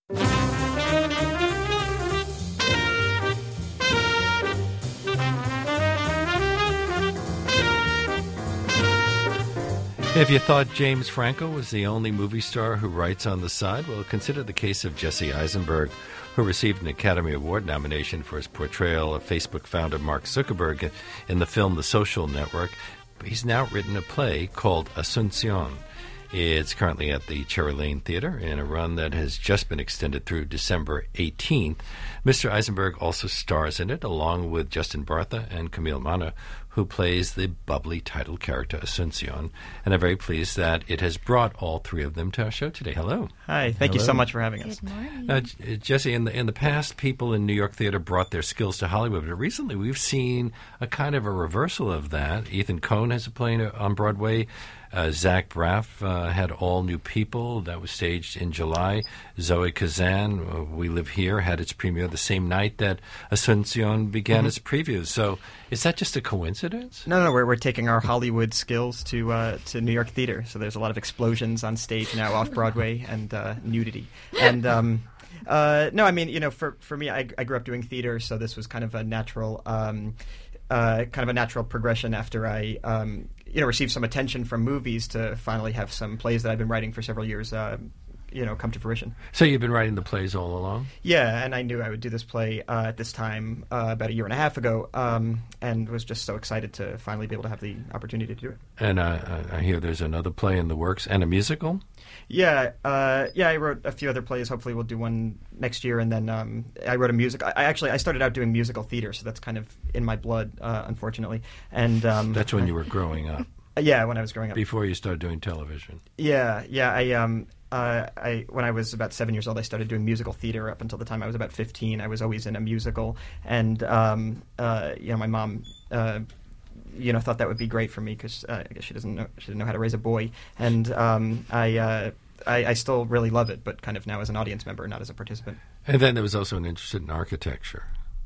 If you thought James Franco was the only movie star who writes on the side, well, consider the case of Jesse Eisenberg, who received an Academy Award nomination for his portrayal of Facebook founder Mark Zuckerberg in the film The Social Network. He's now written a play called Asuncion. It's currently at the Cherry Lane Theater in a run that has just been extended through December 18th. Mr. Eisenberg also stars in it, along with Justin Bartha and Camille Mana, who plays the bubbly title character Asuncion. And I'm very pleased that it has brought all three of them to our show today. Hello. Hi. Thank you so much for having us. Good morning. Jesse, in the past, people in New York theater brought their skills to Hollywood, but recently we've seen a kind of a reversal of that. Ethan Coen has a play on Broadway. Zach Braff had All New People. That was staged in July. Zoe Kazan, We Live Here, had its premiere the same night that Asuncion began its previews. So is that just a coincidence? No, we're taking our Hollywood skills to New York theater. So there's a lot of explosions on stage now off Broadway and nudity. And no, I mean, for me, I grew up doing theater, so this was kind of a natural progression after I received some attention from movies to finally have some plays that I've been writing for several years come to fruition. So you've been writing the plays all along? Yeah, and I knew I would do this play at this time about a year and a half ago, and was just so excited to finally be able to have the opportunity to do it. And I hear there's another play in the works and a musical? Yeah, I wrote a few other plays. Hopefully we'll do one next year, and then I wrote a music. I started out doing musical theater, so that's kind of in my blood, unfortunately. And that's when you were growing up. Yeah, when I was growing up. Before you started doing television. Yeah. I when I was about 7 years old, I started doing musical theater. Up until the time I was about 15, I was always in a musical, and my mom. Thought that would be great for me because I guess she didn't know how to raise a boy, and I still really love it, but kind of now as an audience member, not as a participant. And then there was also an interest in architecture.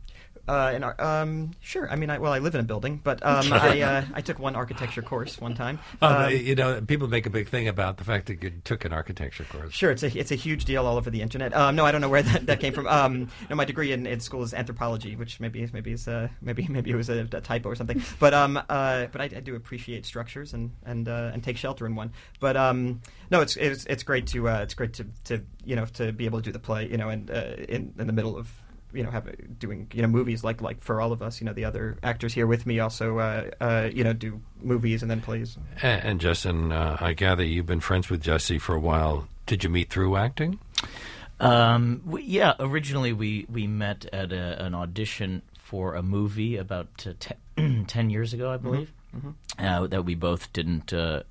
Sure. I mean, I live in a building, but I took one architecture course one time. People make a big thing about the fact that you took an architecture course. Sure, it's a huge deal all over the internet. No, I don't know where that came from. No, my degree in school is anthropology, which maybe it was a typo or something. But I do appreciate structures and take shelter in one. But no, it's great to be able to do the play, and in the middle of. Doing movies like for all of us, the other actors here with me also do movies and then plays. And Justin, I gather you've been friends with Jesse for a while. Did you meet through acting? Yeah, originally we met at an audition for a movie about 10 years ago, I believe. Mm-hmm. That we both didn't get,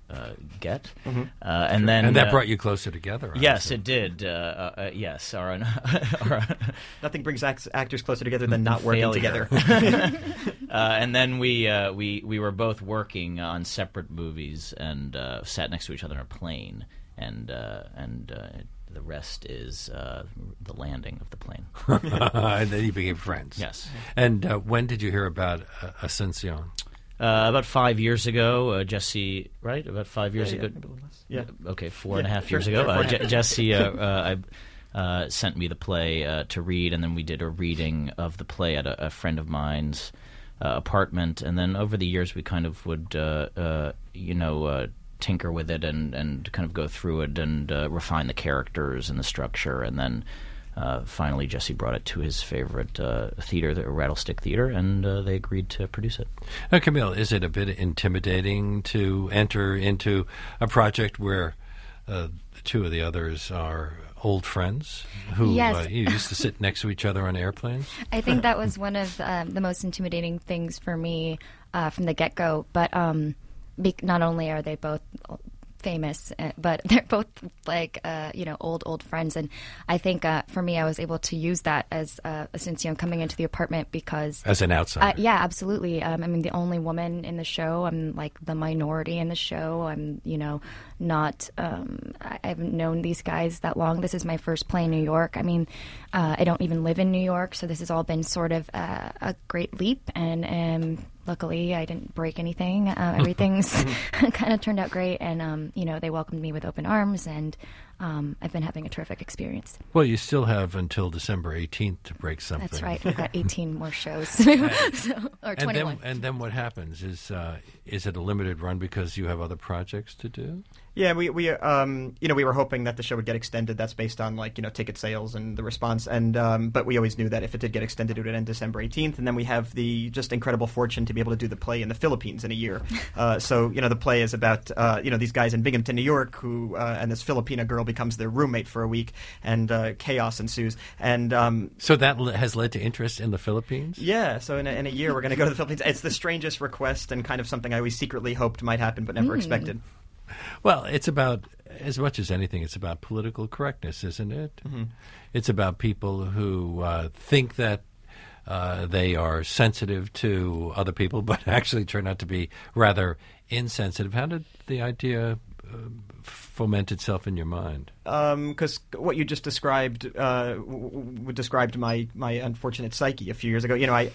and then that brought you closer together. Yes, it did. Yes, nothing brings actors closer together than not working together. And then we were both working on separate movies and sat next to each other in a plane, and the rest is the landing of the plane. And then you became friends. Yes. And when did you hear about Asuncion? About 5 years ago, Jesse, right? About 5 years ago? Yeah. Okay, 4.5 years ago. Jesse sent me the play to read, and then we did a reading of the play at a friend of mine's apartment. And then over the years, we kind of would, tinker with it and kind of go through it and refine the characters and the structure. And then finally, Jesse brought it to his favorite theater, the Rattlestick Theater, and they agreed to produce it. Camille, is it a bit intimidating to enter into a project where the two of the others are old friends who yes. You used to sit next to each other on airplanes? I think that was one of the most intimidating things for me from the get-go. But not only are they both famous, but they're both old friends, and I think for me I was able to use that as Asuncion coming into the apartment because as an outsider. Yeah, absolutely. I'm the only woman in the show. I'm like the minority in the show. I'm not I haven't known these guys that long. This is my first play in New York. I mean, I don't even live in New York, so this has all been sort of a great leap, and luckily, I didn't break anything. Everything's kind of turned out great, and they welcomed me with open arms, and I've been having a terrific experience. Well, you still have until December 18th to break something. That's right. We've got 18 more shows, or 21. And then what happens? Is it a limited run because you have other projects to do? Yeah, we were hoping that the show would get extended. That's based on ticket sales and the response. And but we always knew that if it did get extended, it would end December 18th. And then we have the just incredible fortune to be able to do the play in the Philippines in a year. So the play is about these guys in Binghamton, New York, who and this Filipina girl becomes their roommate for a week, and chaos ensues. And so that has led to interest in the Philippines. Yeah. So in a year, we're going to go to the Philippines. It's the strangest request and kind of something I always secretly hoped might happen, but never expected. Well, it's about, as much as anything, it's about political correctness, isn't it? Mm-hmm. It's about people who think that they are sensitive to other people, but actually turn out to be rather insensitive. How did the idea foment itself in your mind? Because what you just described described my unfortunate psyche a few years ago.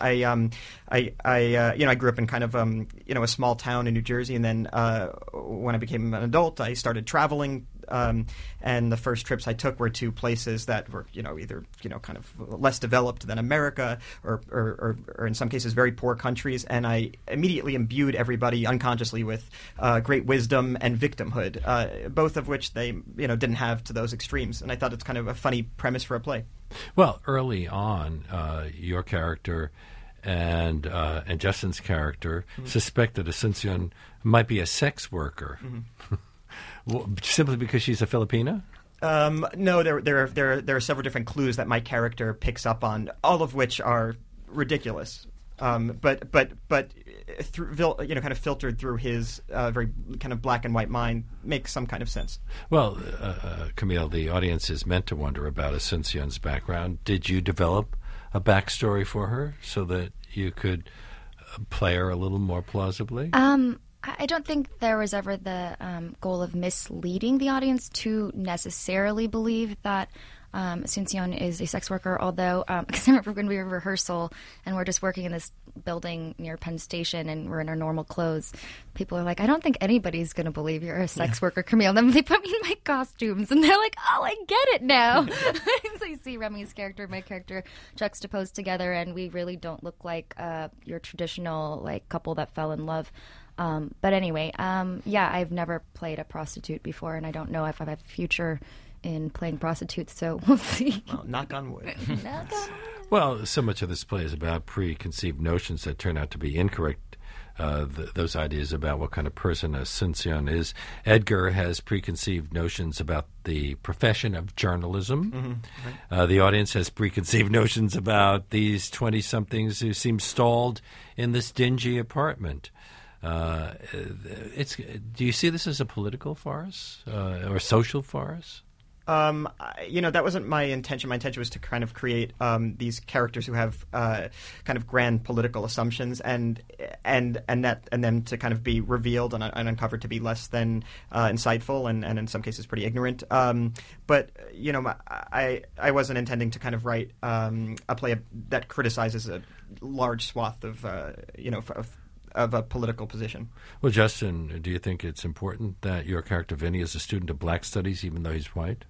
I grew up in kind of a small town in New Jersey, and then when I became an adult, I started traveling. And the first trips I took were to places that were, either kind of less developed than America, or in some cases very poor countries. And I immediately imbued everybody unconsciously with great wisdom and victimhood, both of which they didn't have to those extremes. And I thought it's kind of a funny premise for a play. Well, early on, your character and Justin's character suspected Asuncion might be a sex worker. Mm-hmm. Simply because she's a Filipina? No, there are several different clues that my character picks up on, all of which are ridiculous. But through, kind of filtered through his very kind of black and white mind, makes some kind of sense. Well, Camille, the audience is meant to wonder about Asuncion's background. Did you develop a backstory for her so that you could play her a little more plausibly? I don't think there was ever the goal of misleading the audience to necessarily believe that Asuncion is a sex worker, although, because I remember when we were in rehearsal and we're just working in this building near Penn Station and we're in our normal clothes, people are like, I don't think anybody's going to believe you're a sex worker, Camille. And then they put me in my costumes and they're like, oh, I get it now. So you see Remy's character and my character juxtaposed together, and we really don't look like your traditional couple that fell in love. But anyway, I've never played a prostitute before, and I don't know if I have a future in playing prostitutes, so we'll see. Well, knock on wood. Knock on wood. Well, so much of this play is about preconceived notions that turn out to be incorrect. Those ideas about what kind of person Asuncion is. Edgar has preconceived notions about the profession of journalism. Mm-hmm. Right. The audience has preconceived notions about these 20-somethings who seem stalled in this dingy apartment. Do you see this as a political farce or social farce? That wasn't my intention. My intention was to kind of create these characters who have kind of grand political assumptions, and them to kind of be revealed and uncovered to be less than insightful and in some cases pretty ignorant. But I wasn't intending to kind of write a play that criticizes a large swath of of a political position. Well, Justin, do you think it's important that your character Vinny is a student of black studies, even though he's white?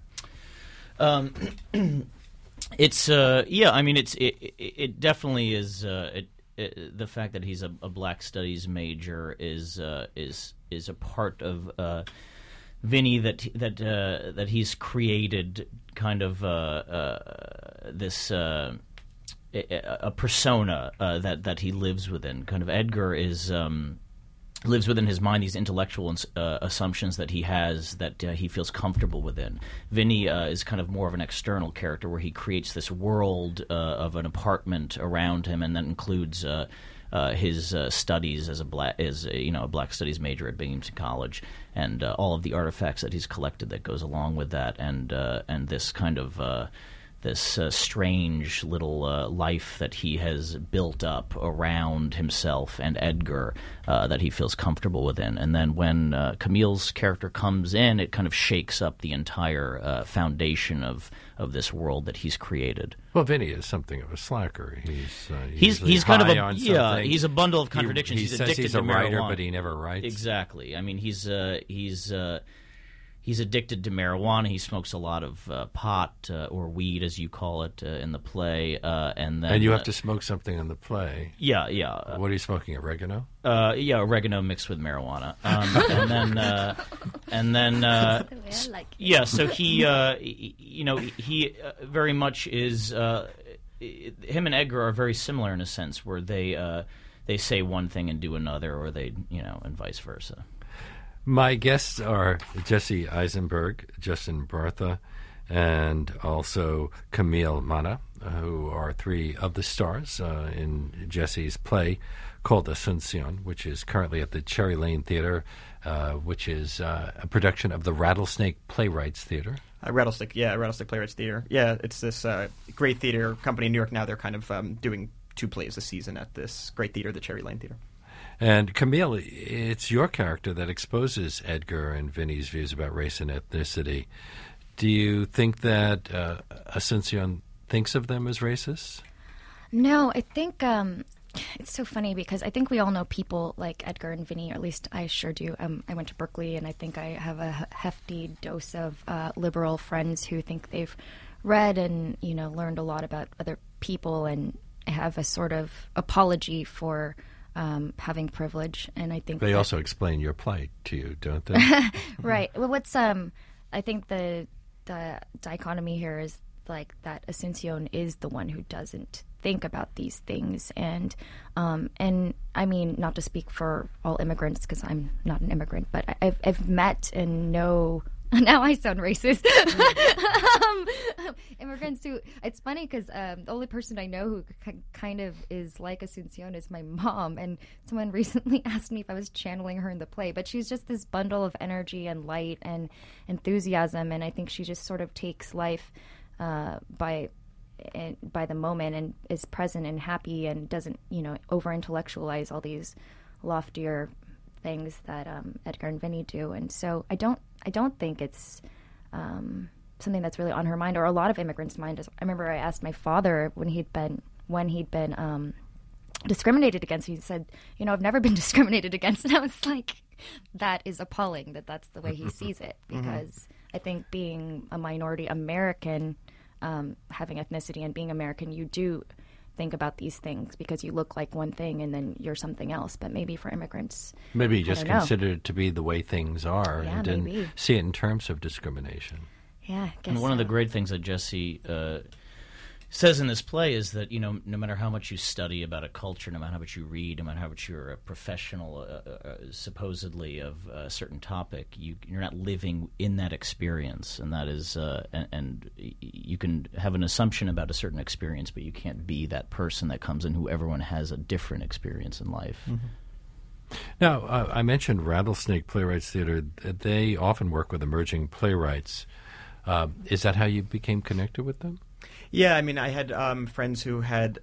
It's I mean, it definitely is. The fact that he's a black studies major is a part of Vinny that he's created kind of this. A persona that he lives within. Kind of Edgar is lives within his mind these intellectual assumptions that he has that he feels comfortable within. Vinny is kind of more of an external character where he creates this world of an apartment around him, and that includes his studies as a black studies major at Binghamton College, and all of the artifacts that he's collected that goes along with that, and this kind of strange little life that he has built up around himself and Edgar that he feels comfortable within. And then when Camille's character comes in, it kind of shakes up the entire foundation of this world that he's created. Well, Vinny is something of a slacker. He's kind of he's a bundle of contradictions. He he's says addicted he's a to writer, marijuana. but he never writes. Exactly. I mean, he's addicted to marijuana. He smokes a lot of pot or weed, as you call it, in the play. And you have to smoke something in the play. Yeah, yeah. What are you smoking? Oregano? Yeah, oregano mixed with marijuana. And then, yeah. So he very much is. Him and Edgar are very similar in a sense, where they say one thing and do another, or they, and vice versa. My guests are Jesse Eisenberg, Justin Bartha, and also Camille Mana, who are three of the stars in Jesse's play called Asuncion, which is currently at the Cherry Lane Theater, which is a production of the Rattlesnake Playwrights Theater. Rattlesnake Playwrights Theater. Yeah, it's this great theater company in New York now. They're kind of doing 2 plays a season at this great theater, the Cherry Lane Theater. And Camille, it's your character that exposes Edgar and Vinny's views about race and ethnicity. Do you think that Asuncion thinks of them as racist? No, I think it's so funny because I think we all know people like Edgar and Vinny, or at least I sure do. I went to Berkeley, and I think I have a hefty dose of liberal friends who think they've read and learned a lot about other people and have a sort of apology for having privilege. And I think they also explain your plight to you, don't they? Right. Well, what's I think the dichotomy here is like that Asuncion is the one who doesn't think about these things, and I mean, not to speak for all immigrants because I'm not an immigrant, but I've met and know. Now I sound racist. Immigrants who, it's funny because the only person I know who kind of is like Asuncion is my mom, and someone recently asked me if I was channeling her in the play, but she's just this bundle of energy and light and enthusiasm, and I think she just sort of takes life by the moment and is present and happy and doesn't over-intellectualize all these loftier things that Edgar and Vinny do. And so I don't think it's something that's really on her mind, or a lot of immigrants' mind. I remember I asked my father when he'd been discriminated against. He said, I've never been discriminated against. And I was like, that is appalling that's the way he sees it, because I think being a minority American, having ethnicity and being American, you do think about these things because you look like one thing and then you're something else. But maybe for immigrants, maybe you just consider it to be the way things are, and didn't see it in terms of discrimination. Yeah, I guess. And one of the great things that Jesse says in this play is that no matter how much you study about a culture, no matter how much you read, no matter how much you're a professional, supposedly of a certain topic, you're not living in that experience, and that is, and you can have an assumption about a certain experience, but you can't be that person that comes in who everyone has a different experience in life. Mm-hmm. Now, I mentioned Rattlesnake Playwrights Theater. They often work with emerging playwrights. Is that how you became connected with them? Yeah, I mean, I had friends who had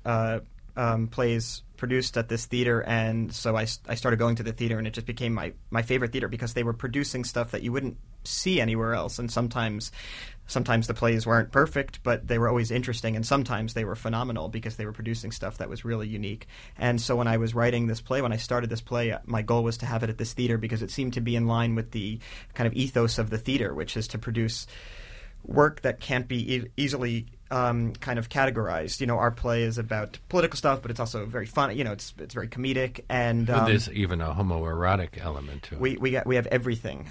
plays produced at this theater, and so I started going to the theater, and it just became my favorite theater because they were producing stuff that you wouldn't see anywhere else. And sometimes the plays weren't perfect, but they were always interesting, and sometimes they were phenomenal because they were producing stuff that was really unique. And so when I was writing this play, when I started this play, my goal was to have it at this theater because it seemed to be in line with the kind of ethos of the theater, which is to produce work that can't be easily kind of categorized. Our play is about political stuff, but it's also very fun. It's very comedic, and there's even a homoerotic element to it. We have everything.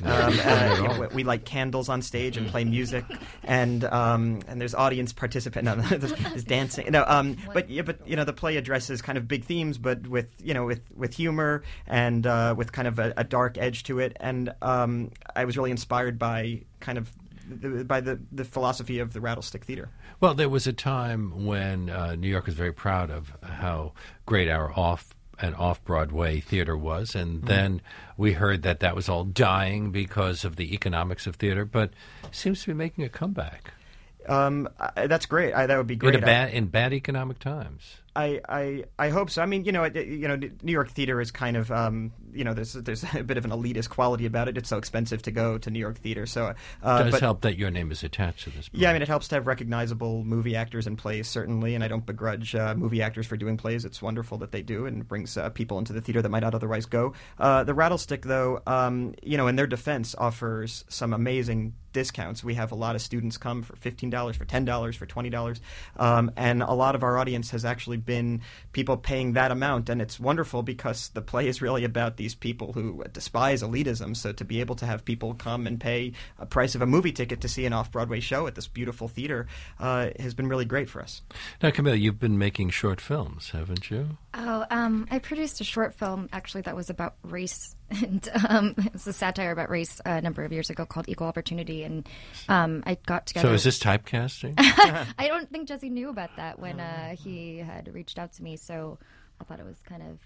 We light candles on stage and play music, and there's audience participant. No, there's dancing. No, but the play addresses kind of big themes, but with humor and with kind of a dark edge to it. And I was really inspired by kind of by the philosophy of the Rattlestick Theater. Well, there was a time when New York was very proud of how great our off-Broadway theater was, and then we heard that was all dying because of the economics of theater, but it seems to be making a comeback. That's great. That would be great. In bad economic times. I hope so. I mean, New York theater is kind of, there's a bit of an elitist quality about it. It's so expensive to go to New York theater. So it does help that your name is attached to this play. Yeah, I mean, it helps to have recognizable movie actors in plays, certainly, and I don't begrudge movie actors for doing plays. It's wonderful that they do, and it brings people into the theater that might not otherwise go. The Rattlestick, though, in their defense, offers some amazing discounts. We have a lot of students come for $15, for $10, for $20, and a lot of our audience has actually been people paying that amount, and it's wonderful because the play is really about these people who despise elitism. So to be able to have people come and pay a price of a movie ticket to see an off-Broadway show at this beautiful theater has been really great for us. Now, Camille, you've been making short films, haven't you? Oh, I produced a short film actually that was about race, and it was a satire about race a number of years ago called Equal Opportunity, and I got together. So is this typecasting? I don't think Jesse knew about that when he had reached out to me, so I thought it was kind of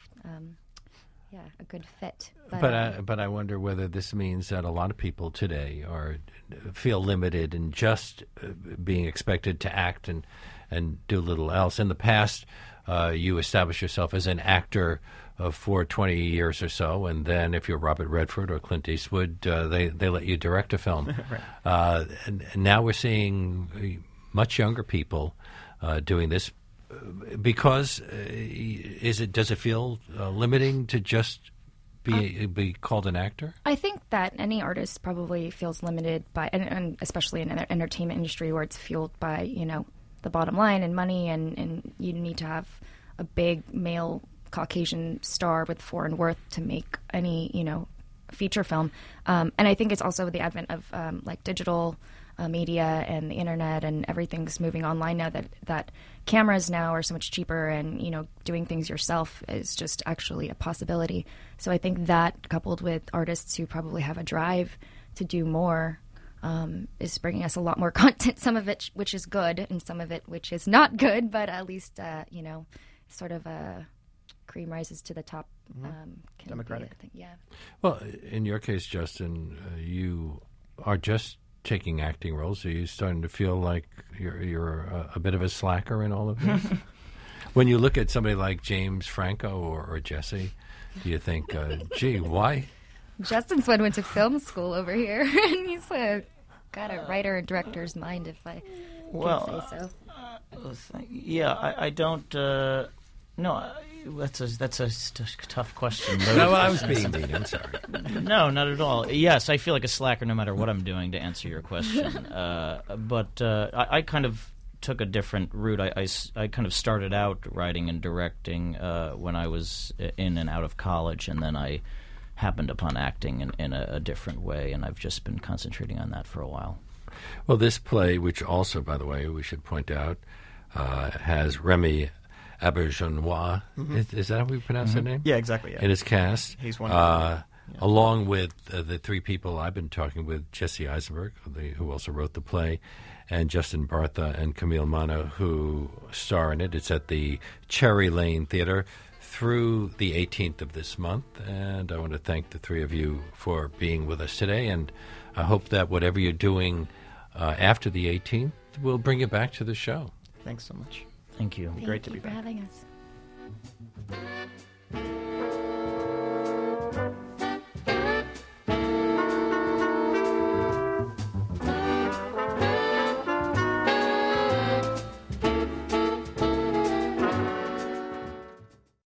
a good fit. But I wonder whether this means that a lot of people today feel limited in just being expected to act and do little else. In the past, you establish yourself as an actor for 20 years or so, and then if you're Robert Redford or Clint Eastwood, they let you direct a film. Right. And now we're seeing much younger people doing this. Because does it feel limiting to just be called an actor? I think that any artist probably feels limited by, and especially in the entertainment industry where it's fueled by the bottom line and money, and you need to have a big male Caucasian star with foreign worth to make any feature film. And I think it's also the advent of digital media and the internet, and everything's moving online now, that cameras now are so much cheaper, and doing things yourself is just actually a possibility. So I think that, coupled with artists who probably have a drive to do more, is bringing us a lot more content, some of it which is good and some of it which is not good, but at least sort of a cream rises to the top. Democratic. Yeah. Well, in your case, Justin, you are just taking acting roles. Are you starting to feel like you're a bit of a slacker in all of this? When you look at somebody like James Franco or Jesse, do you think, gee, why? Justin's one went to film school over here, and he's got a writer and director's mind, if I can say so. I don't. No, that's a tough question. No, I was being mean. I'm sorry. No, not at all. Yes, I feel like a slacker no matter what I'm doing, to answer your question. But I kind of took a different route. I kind of started out writing and directing when I was in and out of college, and then I happened upon acting in a different way, and I've just been concentrating on that for a while. Well, this play, which also, by the way, we should point out, has Remy Auberjonois. Is that how we pronounce her name? Yeah, exactly. Yeah. In his cast. He's wonderful. Along with the three people I've been talking with, Jesse Eisenberg, who also wrote the play, and Justin Bartha and Camille Mana, who star in it. It's at the Cherry Lane Theater through the 18th of this month. And I want to thank the three of you for being with us today. And I hope that whatever you're doing after the 18th will bring you back to the show. Thanks so much. Thank you. Thank Great to you be for back. having us.